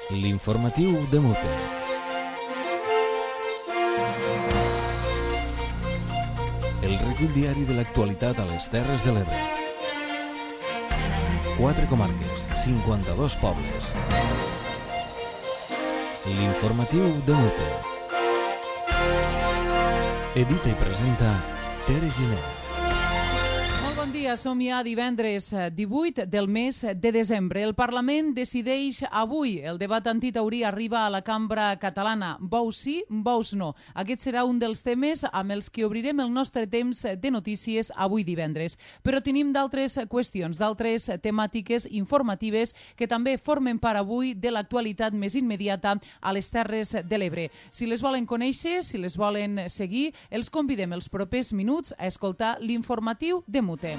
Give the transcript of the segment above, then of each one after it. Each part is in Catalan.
L'informatiu de Mute. El recull diari de l'actualitat a les Terres de l'Ebre. 4 comarques, 52 pobles. L'informatiu de Mute. Edita i presenta Tere Giner. Bon dia, som ja divendres 18 del mes de desembre. El Parlament decideix avui. El debat antitaurí arriba a la cambra catalana. Bous sí, bous no. Aquest serà un dels temes amb els que obrirem el nostre temps de notícies avui divendres. Però tenim d'altres qüestions, d'altres temàtiques informatives que també formen part avui de l'actualitat més immediata a les Terres de l'Ebre. Si les volen conèixer, si les volen seguir, els convidem els propers minuts a escoltar l'informatiu de Mute.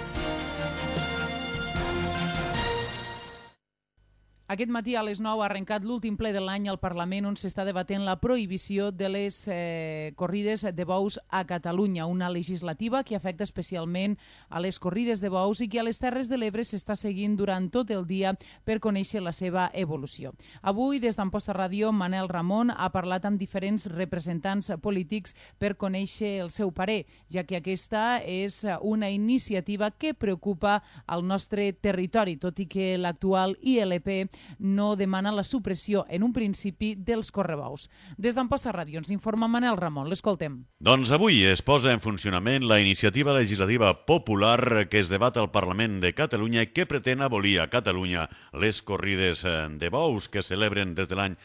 Aquest matí a les 9 ha arrencat l'últim ple de l'any al Parlament on s'està debatent la prohibició de les corrides de bous a Catalunya, una legislativa que afecta especialment a les corrides de bous i que a les Terres de l'Ebre s'està seguint durant tot el dia per conèixer la seva evolució. Avui, des d'Amposta Ràdio, Manel Ramon ha parlat amb diferents representants polítics per conèixer el seu parer, ja que aquesta és una iniciativa que preocupa al nostre territori, tot i que l'actual ILP no demana la supressió en un principi dels correbous. Des d'Amposta Ràdio ens informa Manel Ramon. L'escoltem. Doncs avui es posa en funcionament la iniciativa legislativa popular que es debat al Parlament de Catalunya i que pretén abolir a Catalunya les corrides de bous que celebren des de l'any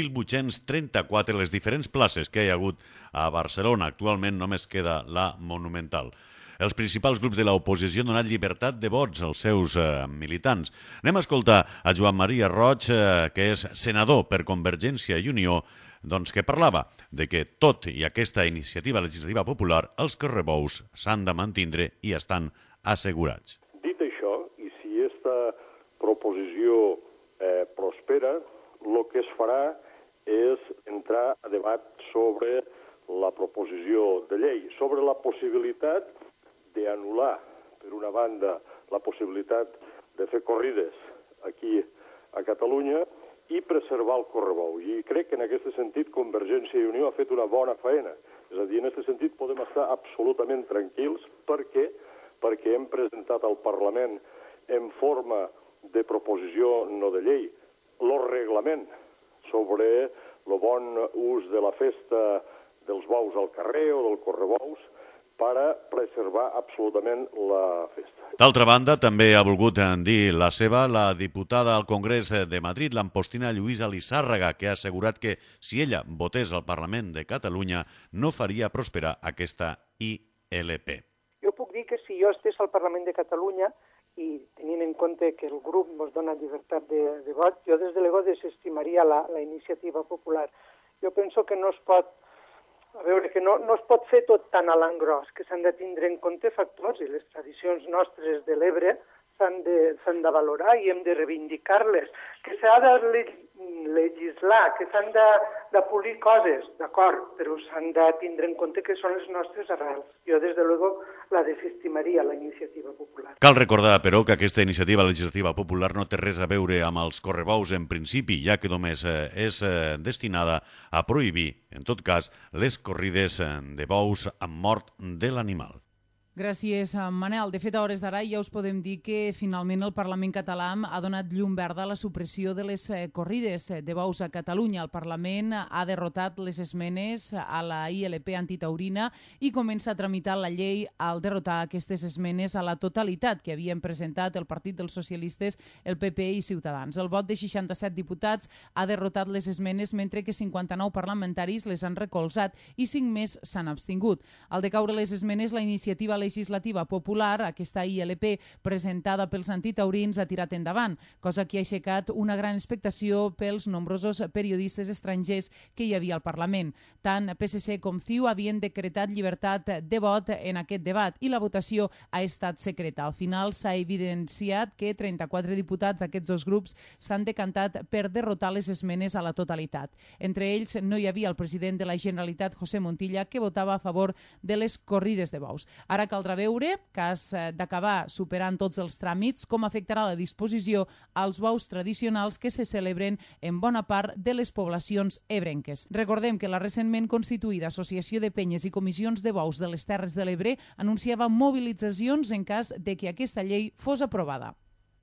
1834 les diferents places que hi ha hagut a Barcelona. Actualment només queda la Monumental. Els principals grups de l'oposició han donat llibertat de vots als seus militants. Anem a escoltar a Joan Maria Roig, que és senador per Convergència i Unió, doncs que parlava de que tot i aquesta iniciativa legislativa popular, els correbous s'han de mantindre i estan assegurats. Dit això, i si aquesta proposició prospera, el que es farà és entrar a debat sobre la proposició de llei, sobre la possibilitat d'anul·lar, per una banda, la possibilitat de fer corrides aquí a Catalunya i preservar el correbou. I crec que en aquest sentit Convergència i Unió ha fet una bona feina. És a dir, en aquest sentit podem estar absolutament tranquils perquè hem presentat al Parlament en forma de proposició no de llei el reglament sobre el bon ús de la festa dels bous al carrer o del correbous per a preservar absolutament la festa. D'altra banda, també ha volgut dir la seva la diputada al Congrés de Madrid, l'ampostina Lluïsa Lissàrraga, que ha assegurat que si ella votés al Parlament de Catalunya no faria prosperar aquesta ILP. Jo puc dir que si jo estés al Parlament de Catalunya i tenint en compte que el grup ens dona llibertat de vot, jo des de l'ego desestimaria la iniciativa popular. Jo penso que no es pot no es pot fer tot tan a l'engròs, que s'han de tindre en compte factors i les tradicions nostres de l'Ebre s'han de valorar i hem de reivindicar-les, que s'ha de legislar, que s'han de polir coses, d'acord, però s'han de tindre en compte que són les nostres arrels. Jo, des de luego, la desestimaria, la iniciativa popular. Cal recordar, però, que aquesta iniciativa legislativa popular no té res a veure amb els correbous en principi, ja que només és destinada a prohibir, en tot cas, les corrides de bous amb mort de l'animal. Gràcies, Manel. De fet, a hores d'ara ja us podem dir que finalment el Parlament català ha donat llum verda a la supressió de les corrides de bous a Catalunya. El Parlament ha derrotat les esmenes a la ILP antitaurina i comença a tramitar la llei al derrotar aquestes esmenes a la totalitat que havien presentat el Partit dels Socialistes, el PP i Ciutadans. El vot de 67 diputats ha derrotat les esmenes mentre que 59 parlamentaris les han recolzat i 5 més s'han abstingut. Al decaure les esmenes, la iniciativa legislativa popular, aquesta ILP presentada pels antitaurins, ha tirat endavant, cosa que ha aixecat una gran expectació pels nombrosos periodistes estrangers que hi havia al Parlament. Tant PSC com CiU havien decretat llibertat de vot en aquest debat i la votació ha estat secreta. Al final s'ha evidenciat que 34 diputats d'aquests dos grups s'han decantat per derrotar les esmenes a la totalitat. Entre ells no hi havia el president de la Generalitat, José Montilla, que votava a favor de les corrides de bous. Ara caldrà veure, cas d'acabar superant tots els tràmits, com afectarà la disposició als bous tradicionals que se celebren en bona part de les poblacions ebrenques. Recordem que la recentment constituïda Associació de Penyes i Comissions de Bous de les Terres de l'Ebre anunciava mobilitzacions en cas de que aquesta llei fos aprovada.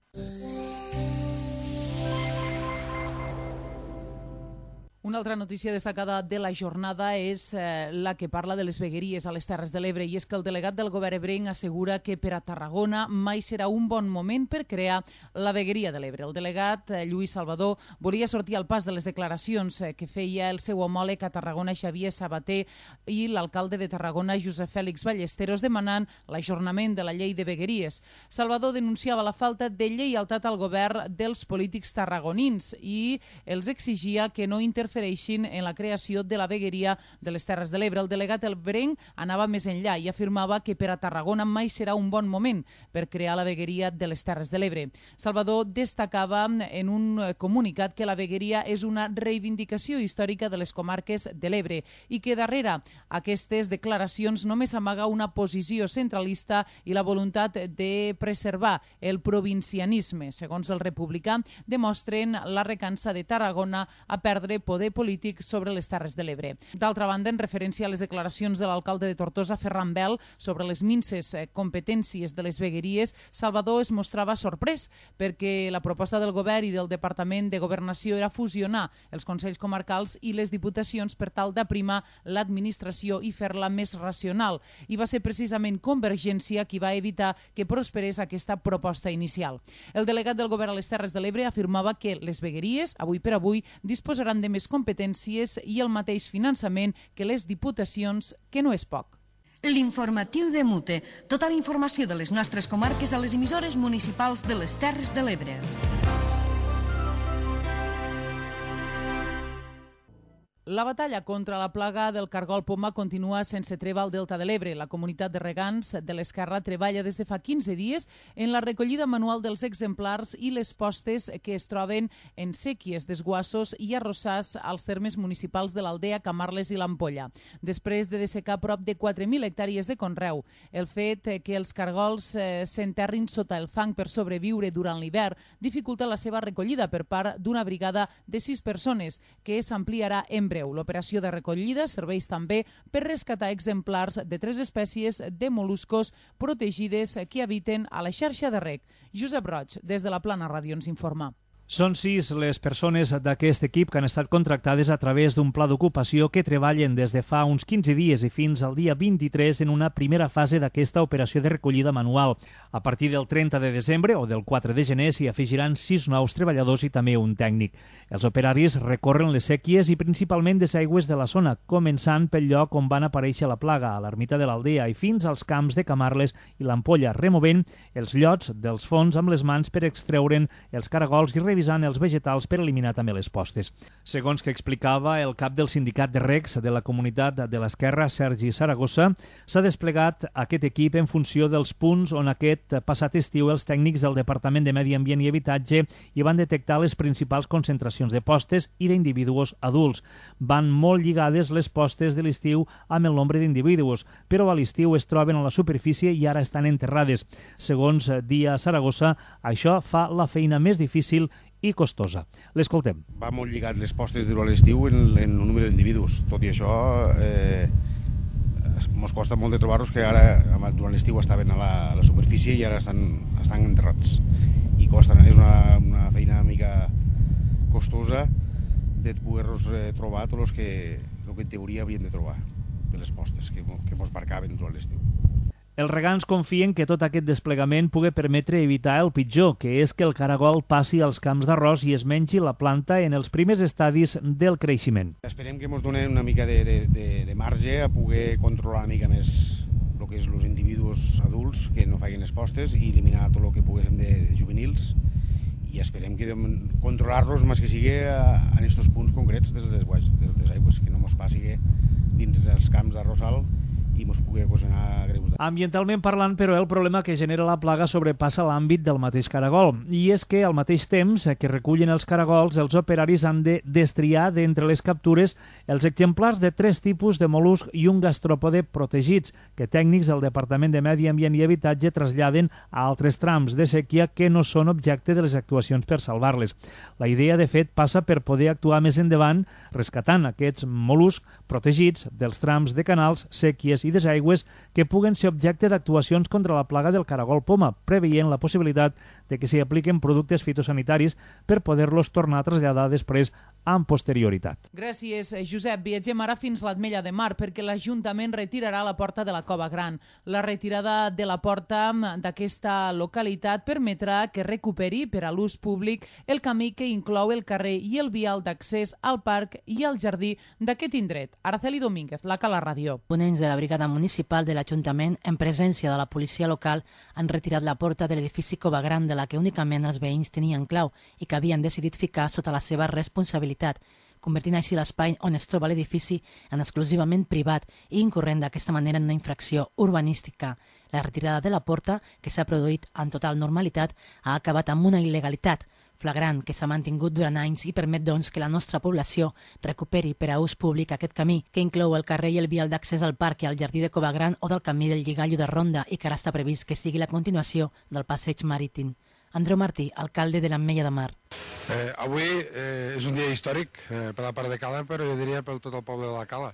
Una altra notícia destacada de la jornada és la que parla de les vegueries a les Terres de l'Ebre, i és que el delegat del govern ebrenc assegura que per a Tarragona mai serà un bon moment per crear la vegueria de l'Ebre. El delegat Lluís Salvador volia sortir al pas de les declaracions que feia el seu homòleg a Tarragona, Xavier Sabater, i l'alcalde de Tarragona, Josep Fèlix Ballesteros, demanant l'ajornament de la llei de vegueries. Salvador denunciava la falta de lleialtat al govern dels polítics tarragonins i els exigia que no interfereixin en la creació de la vegueria de les Terres de l'Ebre. El delegat ebrenc anava més enllà i afirmava que per a Tarragona mai serà un bon moment per crear la vegueria de les Terres de l'Ebre. Salvador destacava en un comunicat que la vegueria és una reivindicació històrica de les comarques de l'Ebre i que darrere aquestes declaracions només amaga una posició centralista i la voluntat de preservar el provincianisme. Segons el republicà, demostren la recança de Tarragona a perdre poder polític sobre les Terres de l'Ebre. D'altra banda, en referència a les declaracions de l'alcalde de Tortosa, Ferran Bel, sobre les minses competències de les vegueries, Salvador es mostrava sorprès perquè la proposta del govern i del Departament de Governació era fusionar els consells comarcals i les diputacions per tal d'aprimar l'administració i fer-la més racional. I va ser precisament Convergència qui va evitar que prosperés aquesta proposta inicial. El delegat del govern a les Terres de l'Ebre afirmava que les vegueries, avui per avui, disposaran de més competències i el mateix finançament que les diputacions, que no és poc. L'informatiu de Mute. Tota la informació de les nostres comarques a les emissores municipals de les Terres de l'Ebre. La batalla contra la plaga del cargol poma continua sense treva al Delta de l'Ebre. La comunitat de regants de l'Esquerra treballa des de fa 15 dies en la recollida manual dels exemplars i les postes que es troben en séquies, desguassos i arrossars als termes municipals de l'Aldea, Camarles i l'Ampolla. Després de dessecar prop de 4.000 hectàrees de conreu, el fet que els cargols s'enterrin sota el fang per sobreviure durant l'hivern dificulta la seva recollida per part d'una brigada de 6 persones que s'ampliarà en breu. L'operació de recollida serveix també per rescatar exemplars de 3 espècies de mol·luscos protegides que habiten a la xarxa de rec. Josep Roig, des de la Plana Ràdio, ens informa. Són 6 les persones d'aquest equip que han estat contractades a través d'un pla d'ocupació que treballen des de fa uns 15 dies i fins al dia 23 en una primera fase d'aquesta operació de recollida manual. A partir del 30 de desembre o del 4 de gener s'hi afegiran 6 nous treballadors i també un tècnic. Els operaris recorren les séquies i principalment desaigües de la zona, començant pel lloc on van aparèixer la plaga, a l'ermita de l'Aldea, i fins als camps de Camarles i l'Ampolla, removent els llots dels fons amb les mans per extreure'n els caragols i revisant els vegetals per eliminar també les postes. Segons que explicava el cap del sindicat de recs de la comunitat de l'Esquerra, Sergi Saragossa, s'ha desplegat aquest equip en funció dels punts on aquest passat estiu els tècnics del Departament de Medi Ambient i Habitatge hi van detectar les principals concentracions de postes i d'individus adults. Van molt lligades les postes de l'estiu amb el nombre d'individus, però a l'estiu es troben a la superfície i ara estan enterrades. Segons dia Saragossa, això fa la feina més difícil i costosa. L'escoltem. Va molt lligat les postes durant l'estiu en un número d'individus. Tot i això, ens costa molt de trobar-los que ara durant l'estiu estaven a la superfície i ara estan enterrats. I costa, és una feina una mica costosa de poder-los trobar tots els que en teoria havien de trobar de les postes que ens marcaven durant l'estiu. Els regants confien que tot aquest desplegament pugui permetre evitar el pitjor, que és que el caragol passi als camps d'arròs i es mengi la planta en els primers estadis del creixement. Esperem que ens donen una mica de marge a poder controlar una mica més el que és els individus adults que no facin les postes i eliminar tot el que poguéssim de juvenils, i esperem que controlar-los més que sigui en aquests punts concrets dels aigües, que no ens passi dins dels camps d'arrossal i ens pugui ocasionar greus. Ambientalment parlant, però, el problema que genera la plaga sobrepassa l'àmbit del mateix caragol. I és que al mateix temps que recullen els caragols, els operaris han de destriar d'entre les captures els exemplars de 3 tipus de mol·lusc i un gastròpode protegits, que tècnics del Departament de Medi Ambient i Habitatge traslladen a altres trams de sèquia que no són objecte de les actuacions per salvar-les. La idea, de fet, passa per poder actuar més endavant rescatant aquests mol·luscs protegits dels trams de canals, sèquies i desaigües que puguen ser objecte d'actuacions contra la plaga del caragol poma, preveient la possibilitat de que s'hi apliquen productes fitosanitaris per poder-los tornar a traslladar després amb posterioritat. Gràcies, Josep. Viatgem ara fins l'Ametlla de Mar perquè l'Ajuntament retirarà la porta de la Cova Gran. La retirada de la porta d'aquesta localitat permetrà que recuperi per a l'ús públic el camí que inclou el carrer i el vial d'accés al parc i al jardí d'aquest indret. Araceli Domínguez, la Cala Ràdio. Ponents de la Brigada Municipal de l'Ajuntament, en presència de la policia local, han retirat la porta de l'edifici Cova Gran de la que únicament els veïns tenien clau i que havien decidit ficar sota la seva responsabilitat, convertint així l'espai on es troba l'edifici en exclusivament privat i incorrent d'aquesta manera en una infracció urbanística. La retirada de la porta, que s'ha produït en total normalitat, ha acabat amb una il·legalitat flagrant que s'ha mantingut durant anys i permet, doncs, que la nostra població recuperi per a ús públic aquest camí, que inclou el carrer i el vial d'accés al parc i al jardí de Cova Gran o del camí del Lligallo de Ronda i que ara està previst que sigui la continuació del passeig marítim. Andreu Martí, alcalde de l'Ametlla de Mar. Avui és un dia històric per la part de Cala, però jo diria per tot el poble de la Cala.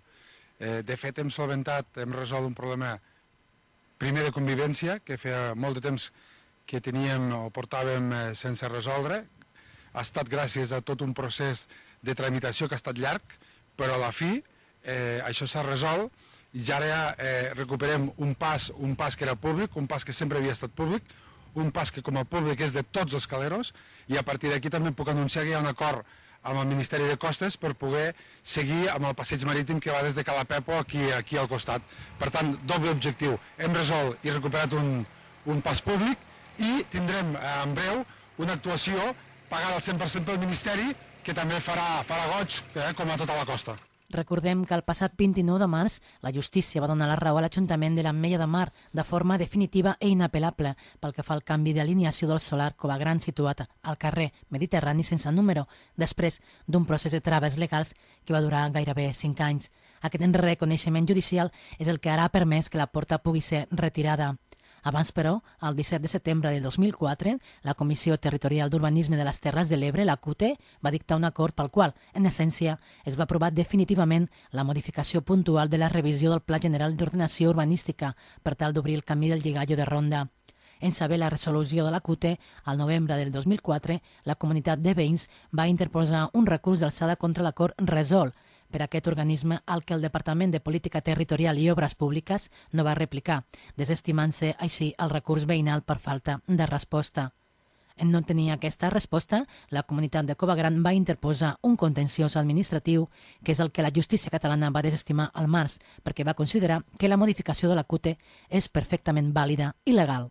De fet, hem solventat, hem resolt un problema primer de convivència, que feia molt de temps que teníem o portàvem sense resoldre. Ha estat gràcies a tot un procés de tramitació que ha estat llarg, però a la fi això s'ha resolt i ara recuperem un pas que era públic, un pas que sempre havia estat públic, un pas que com a públic és de tots els caleros i a partir d'aquí també puc anunciar que hi ha un acord amb el Ministeri de Costes per poder seguir amb el passeig marítim que va des de Cala Pepo aquí al costat. Per tant, doble objectiu. Hem resolt i recuperat un pas públic i tindrem en breu una actuació pagada al 100% pel Ministeri que també farà goig com a tota la costa. Recordem que el passat 29 de març la justícia va donar la raó a l'Ajuntament de l'Ametlla de Mar de forma definitiva i inapel·lable pel que fa al canvi d'alineació del solar Cova Gran situat al carrer Mediterrani sense número, després d'un procés de traves legals que va durar gairebé 5 anys. Aquest reconeixement judicial és el que ara ha permès que la porta pugui ser retirada. Abans, però, el 17 de setembre de 2004, la Comissió Territorial d'Urbanisme de les Terres de l'Ebre, la CUTE, va dictar un acord pel qual, en essència, es va aprovar definitivament la modificació puntual de la revisió del Pla General d'Ordenació Urbanística per tal d'obrir el camí del Lligallo de Ronda. En saber la resolució de la CUTE, al novembre del 2004, la comunitat de veïns va interposar un recurs d'alçada contra l'acord Resol, per aquest organisme al que el Departament de Política Territorial i Obres Públiques no va replicar, desestimant-se així el recurs veïnal per falta de resposta. En no tenir aquesta resposta, la comunitat de Cova Gran va interposar un contenciós administratiu, que és el que la justícia catalana va desestimar al març, perquè va considerar que la modificació de la CUTE és perfectament vàlida i legal.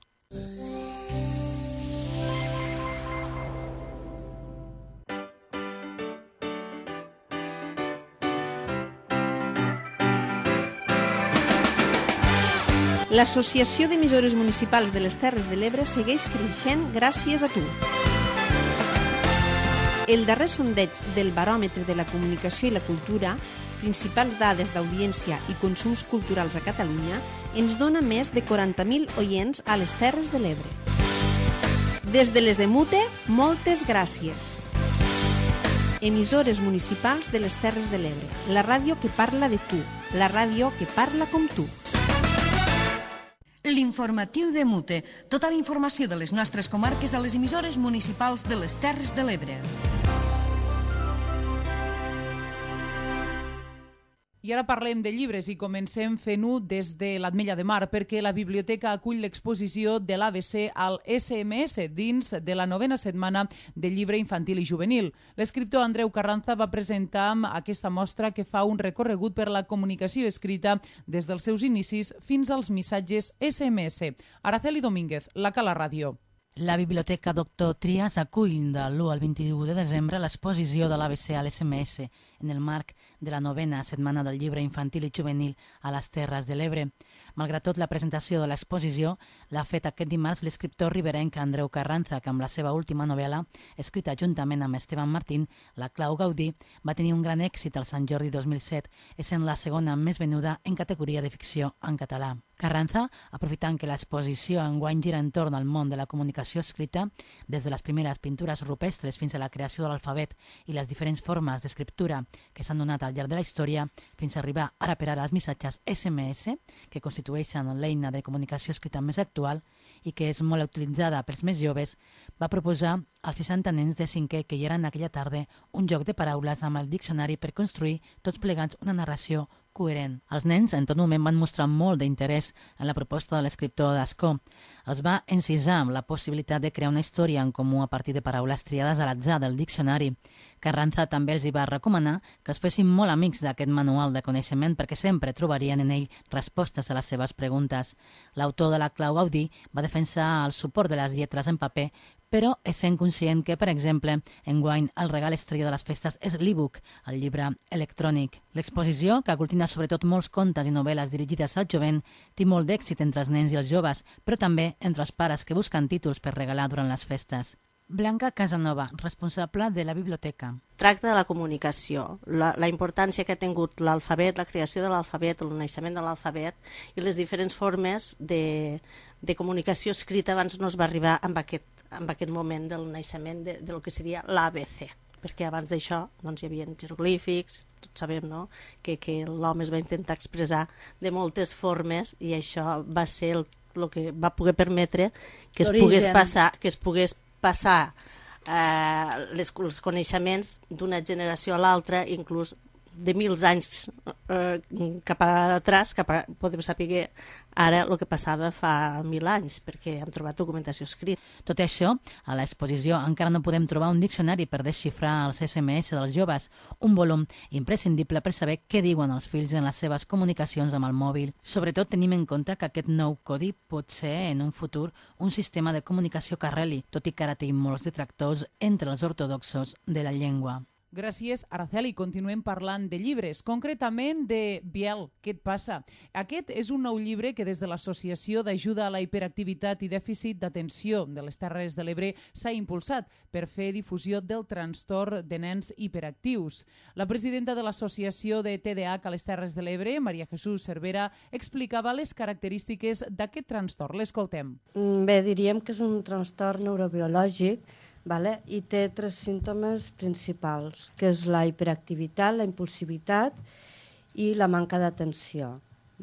L'Associació d'Emissores Municipals de les Terres de l'Ebre segueix creixent gràcies a tu. El darrer sondeig del Baròmetre de la Comunicació i la Cultura, principals dades d'audiència i consums culturals a Catalunya, ens dona més de 40.000 oients a les Terres de l'Ebre. Des de les EMUTE, moltes gràcies. Emissores municipals de les Terres de l'Ebre, la ràdio que parla de tu, la ràdio que parla com tu. L'informatiu de Mute. Tota la informació de les nostres comarques a les emissores municipals de les Terres de l'Ebre. I ara parlem de llibres i comencem fent-ho des de l'Ametlla de Mar perquè la biblioteca acull l'exposició de l'ABC al SMS dins de la 9ª setmana del llibre infantil i juvenil. L'escriptor Andreu Carranza va presentar aquesta mostra que fa un recorregut per la comunicació escrita des dels seus inicis fins als missatges SMS. Araceli Domínguez, la Cala Ràdio. La Biblioteca Doctor Trias acull de l'1 al 21 de desembre l'exposició de l'ABC a l'SMS en el marc de la 9a Setmana del Llibre Infantil i Juvenil a les Terres de l'Ebre. Malgrat tot, la presentació de l'exposició l'ha fet aquest dimarts l'escriptor riberenc Andreu Carranza, que amb la seva última novel·la, escrita juntament amb Esteban Martín, La Clau Gaudí, va tenir un gran èxit al Sant Jordi 2007, essent la segona més venuda en categoria de ficció en català. Carranza, aprofitant que l'exposició enguany gira entorn al món de la comunicació escrita, des de les primeres pintures rupestres fins a la creació de l'alfabet i les diferents formes d'escriptura que s'han donat al llarg de la història, fins a arribar ara per ara als missatges SMS, que constitueixen l'eina de comunicació escrita més actual i que és molt utilitzada pels més joves, va proposar als 60 nens de 5è que hi eren aquella tarda un joc de paraules amb el diccionari per construir tots plegats una narració coherent. Els nens en tot moment van mostrar molt d'interès en la proposta de l'escriptor d'Ascó. Els va encisar amb la possibilitat de crear una història en comú a partir de paraules triades a l'atzar del diccionari. Carranza també els hi va recomanar que es fessin molt amics d'aquest manual de coneixement perquè sempre trobarien en ell respostes a les seves preguntes. L'autor de La Clau Gaudí va defensar el suport de les lletres en paper, però essent conscient que, per exemple, enguany el regal estrella de les festes és l'e-book, el llibre electrònic. L'exposició, que aglutina sobretot molts contes i novel·les dirigides al jovent, té molt d'èxit entre els nens i els joves, però també entre els pares que busquen títols per regalar durant les festes. Blanca Casanova, responsable de la biblioteca. Tracta de la comunicació, la importància que ha tingut l'alfabet, la creació de l'alfabet, el naixement de l'alfabet i les diferents formes de comunicació escrita abans no es va arribar amb aquest moment del naixement del que seria l'ABC, perquè abans d'això doncs, hi havia jeroglífics, tots sabem no? que l'home es va intentar expressar de moltes formes i això va ser el que va poder permetre que es pogués passar els coneixements d'una generació a l'altra, inclús de 1.000 anys cap atrás, podem saber ara el que passava fa 1.000 anys, perquè hem trobat documentació escrita. Tot això, a l'exposició encara no podem trobar un diccionari per desxifrar els SMS dels joves, un volum imprescindible per saber què diuen els fills en les seves comunicacions amb el mòbil. Sobretot tenim en compte que aquest nou codi pot ser, en un futur, un sistema de comunicació que arreli, tot i que ara té molts detractors entre els ortodoxos de la llengua. Gràcies, Araceli. Continuem parlant de llibres, concretament de Biel, què et passa? Aquest és un nou llibre que des de l'Associació d'Ajuda a la Hiperactivitat i Dèficit d'Atenció de les Terres de l'Ebre s'ha impulsat per fer difusió del trastorn de nens hiperactius. La presidenta de l'Associació de TDAH a les Terres de l'Ebre, Maria Jesús Cervera, explicava les característiques d'aquest trastorn. L'escoltem. Bé, diríem que és un trastorn neurobiològic, i té 3 símptomes principals, que és la hiperactivitat, la impulsivitat i la manca d'atenció.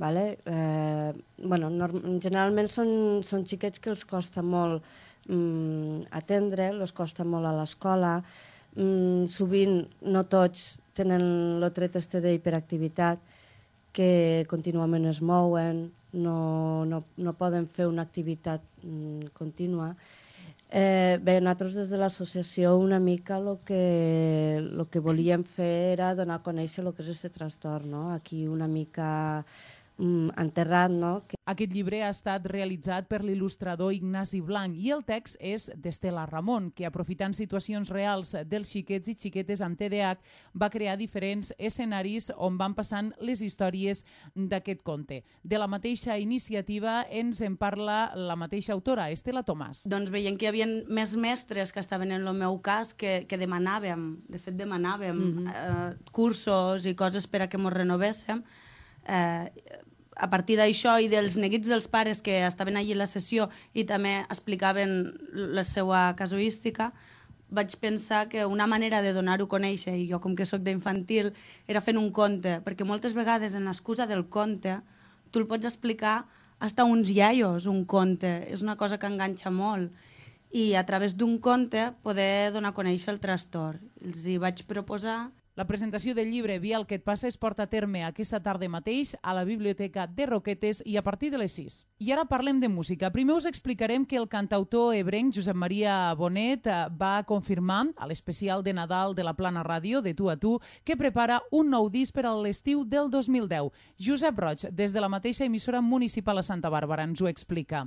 Generalment són xiquets que els costa molt atendre, els costa molt a l'escola, sovint no tots tenen el tret d'hiperactivitat, que contínuament es mouen, no poden fer una activitat contínua. Nosaltres des de l'associació una mica el que volíem fer era donar a conèixer el que és aquest trastorn, aquí una mica enterrat. Aquest llibre ha estat realitzat per l'il·lustrador Ignasi Blanc i el text és d'Estela Ramon, que aprofitant situacions reals dels xiquets i xiquetes amb TDAH va crear diferents escenaris on van passant les històries d'aquest conte. De la mateixa iniciativa ens en parla la mateixa autora, Estela Tomàs. Doncs veiem que hi havia més mestres que estaven en el meu cas que demanàvem, de fet demanàvem cursos i coses per a que ens renovéssim. A partir d'això i dels neguits dels pares que estaven allí a la sessió i també explicaven la seva casuística, vaig pensar que una manera de donar-ho a conèixer, i jo com que soc d'infantil, era fent un conte, perquè moltes vegades en l'excusa del conte tu el pots explicar fins a uns iaios, un conte, és una cosa que enganxa molt, i a través d'un conte poder donar a conèixer el trastorn. Els hi vaig proposar. La presentació del llibre Biel, què et passa es porta a terme aquesta tarda mateix a la Biblioteca de Roquetes i a partir de les 6. I ara parlem de música. Primer us explicarem que el cantautor ebrenc Josep Maria Bonet va confirmar a l'especial de Nadal de la Plana Ràdio, de Tu a Tu, que prepara un nou disc per a l'estiu del 2010. Josep Roig, des de la mateixa emissora municipal a Santa Bàrbara, ens ho explica.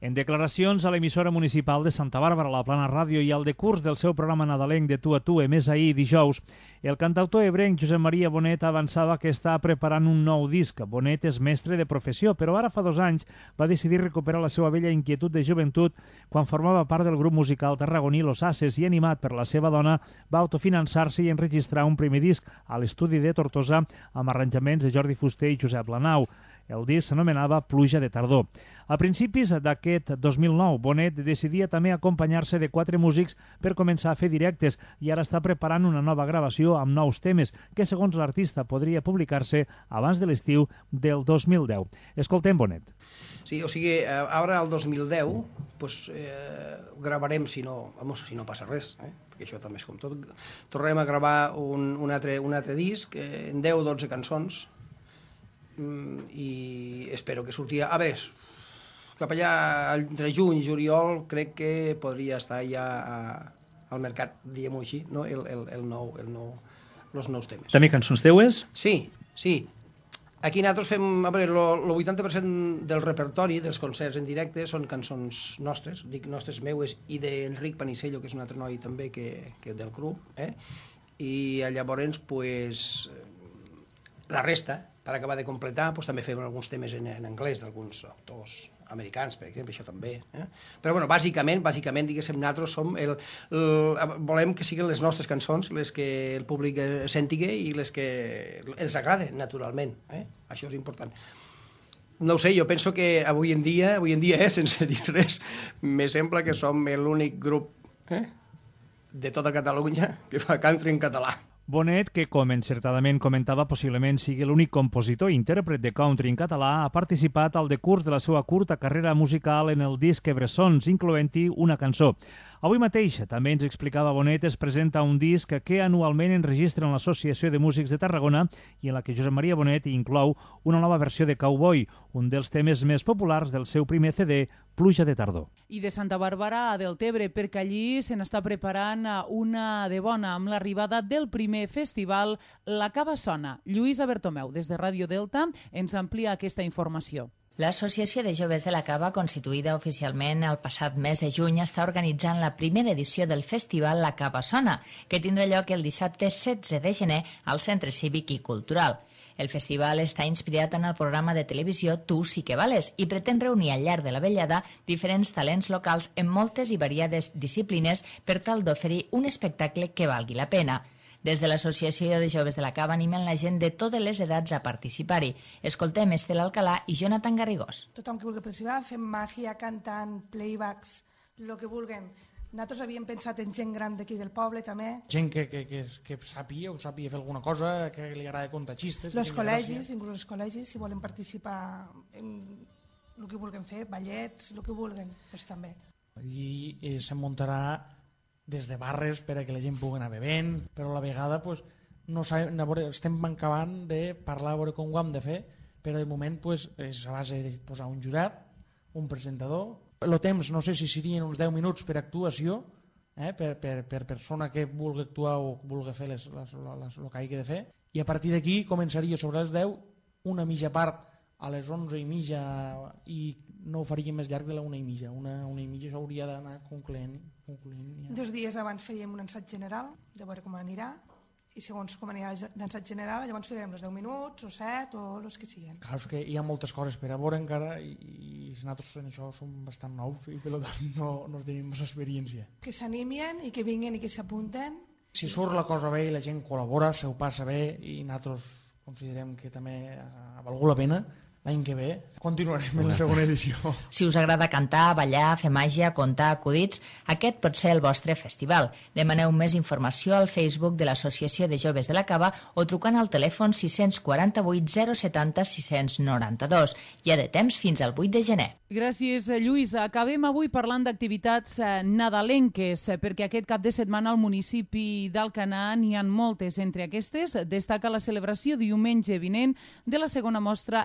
En declaracions a l'emissora municipal de Santa Bàrbara, la Plana Ràdio, i al decurs del seu programa nadalenc de Tu a Tu, emès ahir dijous, el cantautor ebrenc Josep Maria Bonet avançava que està preparant un nou disc. Bonet és mestre de professió, però ara fa 2 anys va decidir recuperar la seva vella inquietud de joventut quan formava part del grup musical tarragoní Los Ases i, animat per la seva dona, va autofinançar-se i enregistrar un primer disc a l'estudi de Tortosa amb arranjaments de Jordi Fuster i Josep Lanau. El disc s'anomenava Pluja de tardor. A principis d'aquest 2009, Bonet decidia també acompanyar-se de 4 músics per començar a fer directes i ara està preparant una nova gravació amb nous temes que, segons l'artista, podria publicar-se abans de l'estiu del 2010. Escoltem Bonet. Sí, o sigui, ara el 2010 gravarem, si no passa res, perquè això també és com tot, tornarem a gravar un altre disc en 10-12 cançons, i espero que surti... A veure, cap allà entre juny i juliol crec que podria estar ja al mercat, diguem-ho així, no? Els nous temes. També cançons teues? Sí. Aquí nosaltres fem... A veure, el 80% del repertori dels concerts en directe són cançons nostres, dic nostres meues, i d'Enric Panicello, que és un altre noi també que del grup, i llavors, la resta, per acabar de completar, també fem alguns temes en anglès d'alguns autors americans, per exemple, això també. Però, bueno, bàsicament, diguéssim, nosaltres volem que siguin les nostres cançons les que el públic sentigui i les que els agrada, naturalment. Això és important. No ho sé, jo penso que avui en dia, sense dir res, me sembla que som l'únic grup de tota Catalunya que fa country en català. Bonet, que com encertadament comentava possiblement sigui l'únic compositor i intèrpret de country en català, ha participat al decurs de la seva curta carrera musical en el disc Ebressons, incloent-hi una cançó. Avui mateix, també ens explicava Bonet, es presenta un disc que anualment enregistra en l'Associació de Músics de Tarragona i en la que Josep Maria Bonet inclou una nova versió de Cowboy, un dels temes més populars del seu primer CD, Pluja de tardor. I de Santa Bàrbara a Deltebre, perquè allí se n'està preparant una de bona amb l'arribada del primer festival La Cava Sona. Lluïsa Bertomeu, des de Ràdio Delta, ens amplia aquesta informació. L'Associació de Joves de la Cava, constituïda oficialment el passat mes de juny, està organitzant la primera edició del festival La Cava Sona, que tindrà lloc el dissabte 16 de gener al Centre Cívic i Cultural. El festival està inspirat en el programa de televisió Tu sí que vales i pretén reunir al llarg de la vetllada diferents talents locals en moltes i variades disciplines per tal d'oferir un espectacle que valgui la pena. Des de l'Associació de Joves de la Cava animen la gent de totes les edats a participar-hi. Escoltem Estel Alcalà i Jonathan Garrigós. Tothom que vulgui participar, fem màgia, cantant, playbacks, el que vulguin. Nosaltres havíem pensat en gent gran d'aquí del poble, també. Gent que sàpiga fer alguna cosa, que li agrada contar xistes. Els col·legis, inclús els col·legis, si volen participar en el que vulguin fer, ballets, el que vulguin, doncs també. Allí se muntarà des de barres per a que la gent pugui anar bevent, però a la vegada no sabem, estem acabant de parlar a veure com ho hem de fer, però de moment és a base de posar un jurat, un presentador. El temps no sé si serien uns 10 minuts per actuació, per persona que vulgui actuar o vulgui fer el que hagi de fer, i a partir d'aquí començaria sobre les 10 una mitja part a les 11:30 i no ho faríem més llarg de la 1:30. Una i mitja s'hauria d'anar concloent. 2 dies abans faríem un ensaig general, de veure com anirà, i segons com anirà l'ensaig general, llavors farem els 10 minuts, o 7, o els que siguin. Clar, és que hi ha moltes coses per a veure encara, i nosaltres en això som bastant nous, i per tant no tenim massa experiència. Que s'animen i que vinguin i que s'apunten. Si surt la cosa bé i la gent col·labora, se ho passa bé, i nosaltres considerem que també ha valgut la pena, l'any que ve continuarem en la segona edició. Si us agrada cantar, ballar, fer màgia, contar acudits, aquest pot ser el vostre festival. Demaneu més informació al Facebook de l'Associació de Joves de la Cava o trucant al telèfon 648 070 692. Hi ha de temps fins al 8 de gener. Gràcies, Lluïsa. Acabem avui parlant d'activitats nadalenques, perquè aquest cap de setmana al municipi d'Alcanar n'hi ha moltes. Entre aquestes, destaca la celebració diumenge vinent de la segona mostra interdisciplinària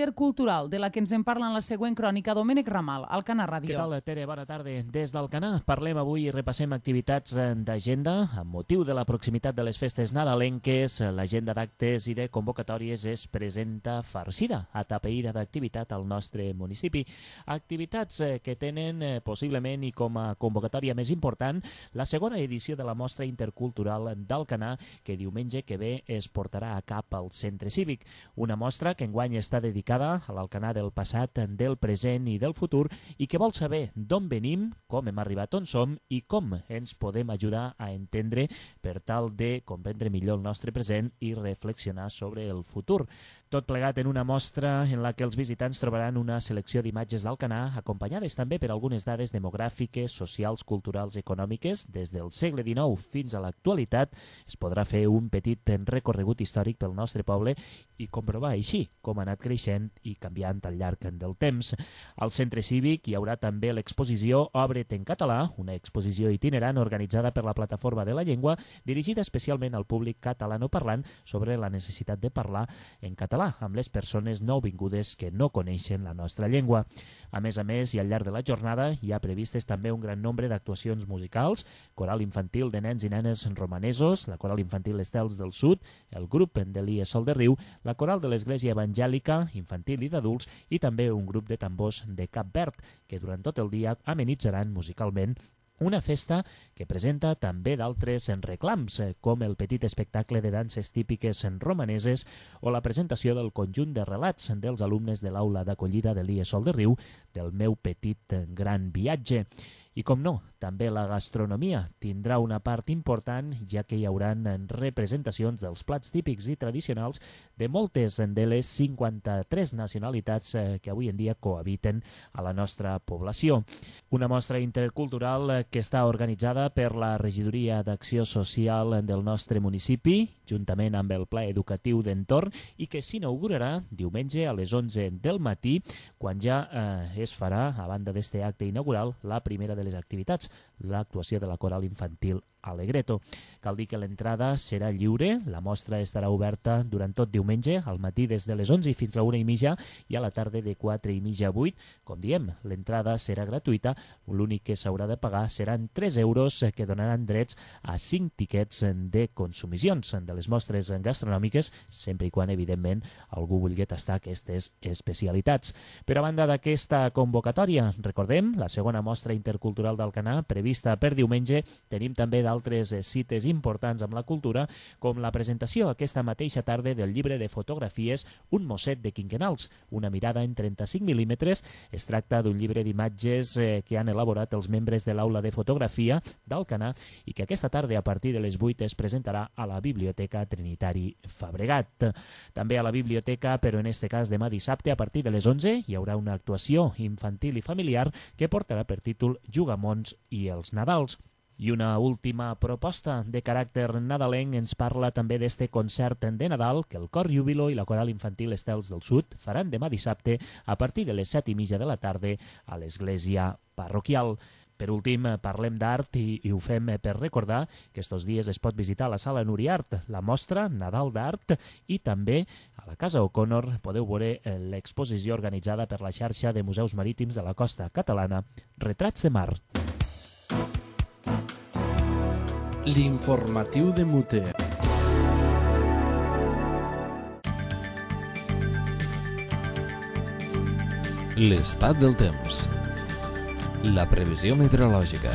intercultural, de la que ens en parla en la següent crònica Domènec Ramal, Alcanar Ràdio. Què tal, Tere? Bona tarda. Des d'Alcanar parlem avui i repassem activitats d'agenda. Amb motiu de la proximitat de les festes nadalenques, l'agenda d'actes i de convocatòries es presenta farcida, atapeïda d'activitat al nostre municipi. Activitats que tenen possiblement i com a convocatòria més important la segona edició de la Mostra Intercultural d'Alcanar, que diumenge que ve es portarà a cap al Centre Cívic. Una mostra que enguany està dedicada a l'Alcanar del passat, del present i del futur i que vol saber d'on venim, com hem arribat on som i com ens podem ajudar a entendre per tal de comprendre millor el nostre present i reflexionar sobre el futur. Tot plegat en una mostra en la que els visitants trobaran una selecció d'imatges d'Alcanar, acompanyades també per algunes dades demogràfiques, socials, culturals i econòmiques. Des del segle XIX fins a l'actualitat es podrà fer un petit recorregut històric pel nostre poble i comprovar així com ha anat creixent i canviant al llarg del temps. Al Centre Cívic hi haurà també l'exposició Obre't en català, una exposició itinerant organitzada per la Plataforma de la Llengua, dirigida especialment al públic catalanoparlant sobre la necessitat de parlar en català amb les persones nouvingudes que no coneixen la nostra llengua. A més, i al llarg de la jornada hi ha previstes també un gran nombre d'actuacions musicals, coral infantil de nens i nenes romanesos, la coral infantil Estels del Sud, el grup de l'IE Sol de Riu, la coral de l'Església Evangèlica, infantil i d'adults, i també un grup de tambors de Cap Verd, que durant tot el dia amenitzaran musicalment una festa que presenta també d'altres reclams, com el petit espectacle de danses típiques romaneses o la presentació del conjunt de relats dels alumnes de l'aula d'acollida de l'IE Sol de Riu, del meu petit gran viatge. I com no, també la gastronomia tindrà una part important, ja que hi haurà representacions dels plats típics i tradicionals de moltes de les 53 nacionalitats que avui en dia cohabiten a la nostra població. Una mostra intercultural que està organitzada per la Regidoria d'Acció Social del nostre municipi, juntament amb el Pla Educatiu d'Entorn, i que s'inaugurarà diumenge a les 11 del matí, quan ja es farà, a banda d'este acte inaugural, la primera de les activitats, l'actuació de la coral infantil Alegreto. Cal dir que l'entrada serà lliure, la mostra estarà oberta durant tot diumenge, al matí des de les 11 fins a 1:30 i a la tarda de 4:30 a 8. Com diem, l'entrada serà gratuïta, l'únic que s'haurà de pagar seran 3 euros que donaran drets a 5 tiquets de consumicions de les mostres gastronòmiques, sempre i quan, evidentment, algú vulgui tastar aquestes especialitats. Però a banda d'aquesta convocatòria, recordem, la segona mostra intercultural d'Alcanar, prevista per diumenge, tenim també d'altres cites importants amb la cultura, com la presentació aquesta mateixa tarda del llibre de fotografies Un mosset de quinquenals, una mirada en 35 mil·límetres. Es tracta d'un llibre d'imatges que han elaborat els membres de l'aula de fotografia d'Alcanar i que aquesta tarda a partir de les 8 es presentarà a la Biblioteca Trinitari Fabregat. També a la biblioteca, però en este cas demà dissabte a partir de les 11, hi haurà una actuació infantil i familiar que portarà per títol Jugamons i els Nadals. I una última proposta de caràcter nadalenc ens parla també d'este concert de Nadal que el Cor Júbilo i la coral infantil Estels del Sud faran demà dissabte a partir de les 7:30 de la tarda a l'església parroquial. Per últim, parlem d'art i ho fem per recordar que estos dies es pot visitar la Sala Nuriart, la mostra Nadal d'Art, i també a la Casa O'Connor podeu veure l'exposició organitzada per la xarxa de museus marítims de la costa catalana, Retrats de Mar. L'informatiu de Mute. L'estat del temps. La previsió meteorològica.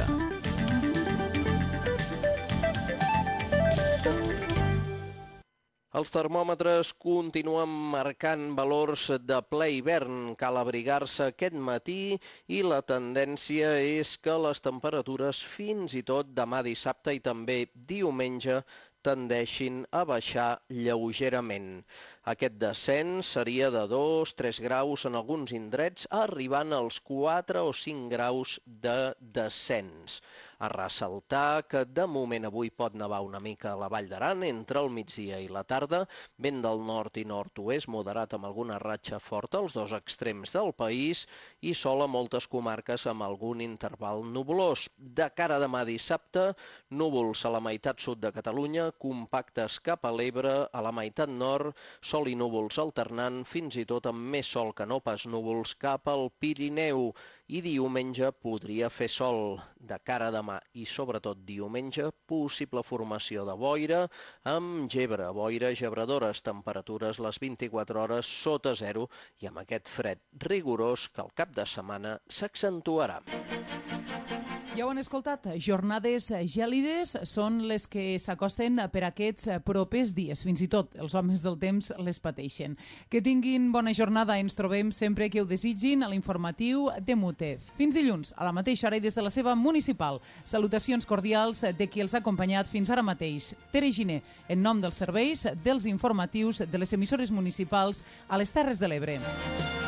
Els termòmetres continuen marcant valors de ple hivern. Cal abrigar-se aquest matí i la tendència és que les temperatures fins i tot demà dissabte i també diumenge tendeixin a baixar lleugerament. Aquest descens seria de 2-3 graus en alguns indrets, arribant als 4 o 5 graus de descens. A ressaltar que de moment avui pot nevar una mica a la Vall d'Aran entre el migdia i la tarda, vent del nord i nord-oest moderat amb alguna ratxa forta als dos extrems del país i sol a moltes comarques amb algun interval nuvolós. De cara a demà dissabte, núvols a la meitat sud de Catalunya, compactes cap a l'Ebre, a la meitat nord, sol i núvols alternant, fins i tot amb més sol que no pas núvols cap al Pirineu. I diumenge podria fer sol. De cara a demà i sobretot diumenge, possible formació de boira amb gebre, boira gebradores, temperatures les 24 hores sota zero i amb aquest fred rigorós que al cap de setmana s'accentuarà. Ja ho han escoltat, jornades gèlides són les que s'acosten per aquests propers dies. Fins i tot els homes del temps les pateixen. Que tinguin bona jornada. Ens trobem sempre que ho desitgin a l'informatiu de Mute. Fins dilluns, a la mateixa hora i des de la seva municipal. Salutacions cordials de qui els ha acompanyat fins ara mateix. Tere Giner, en nom dels serveis dels informatius de les emissores municipals a les Terres de l'Ebre.